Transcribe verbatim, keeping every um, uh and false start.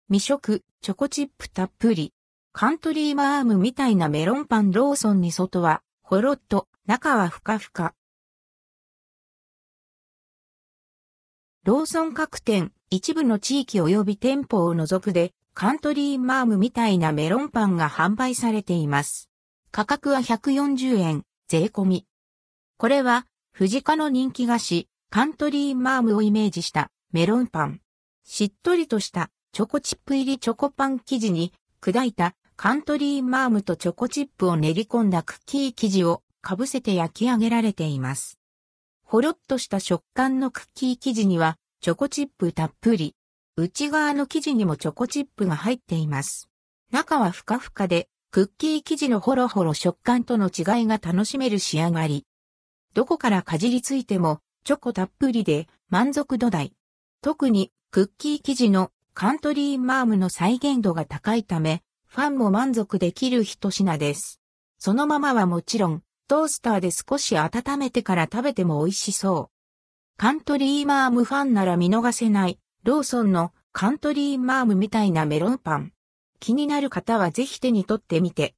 未食、チョコチップたっぷり。カントリーマアームみたいなメロンパンローソンに外は、ほろっと、中はふかふか。ローソン各店、一部の地域及び店舗を除くで、カントリーマアームみたいなメロンパンが販売されています。価格はひゃくよんじゅうえん、税込み。これは、フジカの人気菓子、カントリーマアームをイメージしたメロンパン。しっとりとしたチョコチップ入りチョコパン生地に砕いたカントリーマアームとチョコチップを練り込んだクッキー生地をかぶせて焼き上げられています。ほろっとした食感のクッキー生地にはチョコチップたっぷり。内側の生地にもチョコチップが入っています。中はふかふかでクッキー生地のホロホロ食感との違いが楽しめる仕上がり。どこからかじりついてもチョコたっぷりで満足度大。特にクッキー生地のカントリーマアームの再現度が高いため、ファンも満足できる一品です。そのままはもちろん、トースターで少し温めてから食べても美味しそう。カントリーマアームファンなら見逃せない、ローソンのカントリーマアームみたいなメロンパン。気になる方はぜひ手に取ってみて